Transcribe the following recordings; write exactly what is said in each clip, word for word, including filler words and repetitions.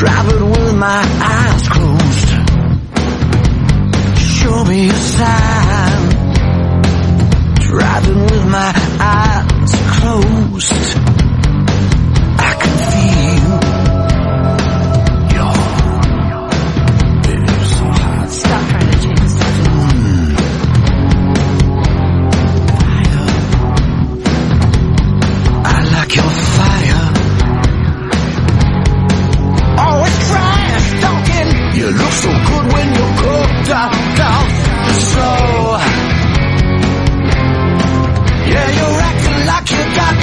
Driving with my eyes closed. Show me a sign. Driving with my eyes closed. I can feel your baby so hot. Stop trying to change the subject. Mm. Fire. I like your fire. Always trash talking. You look so good when you cooked up, down slow. Yeah, you're acting like you got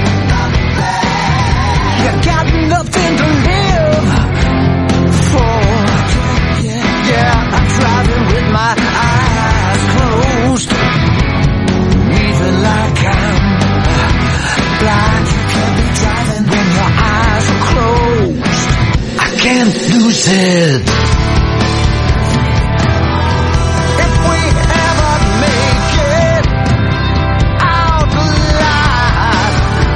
you got nothing to live for. Yeah, I'm driving with my eyes closed, even like I'm blind. You can't be driving when your eyes are closed. I can't lose it. If we ever make it out alive,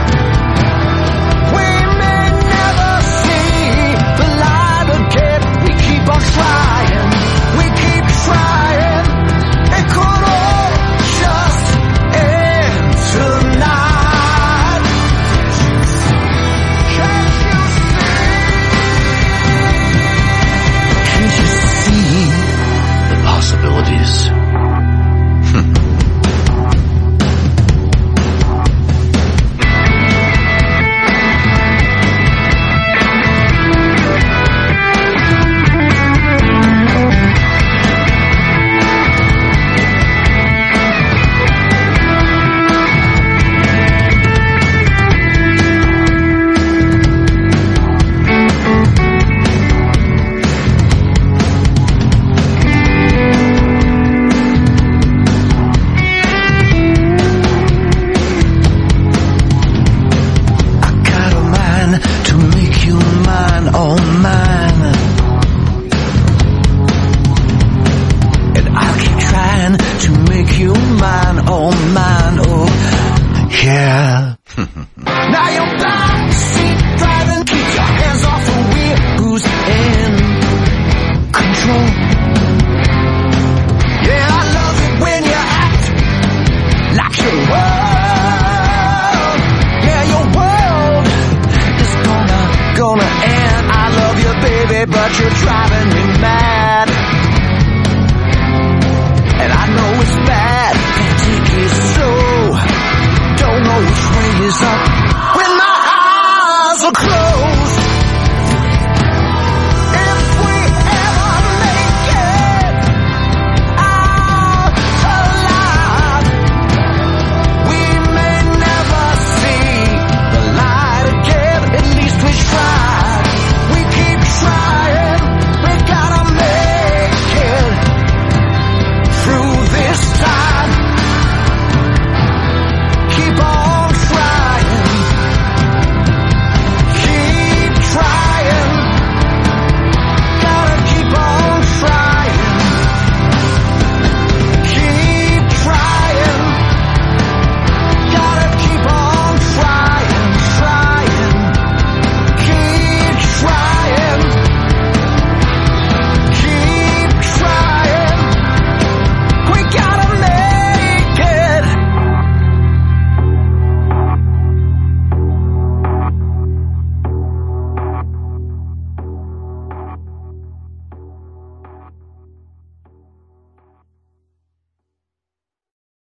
we may never see the light again. We keep on trying, we keep trying. It could all just end tonight. Can't you see? Can't you see the possibilities? Now you're back, seat driving, keep your hands off the wheel. Who's in control? Yeah, I love it when you act like your world. Yeah, your world is gonna, gonna end. I love you, baby, but you're driving me mad.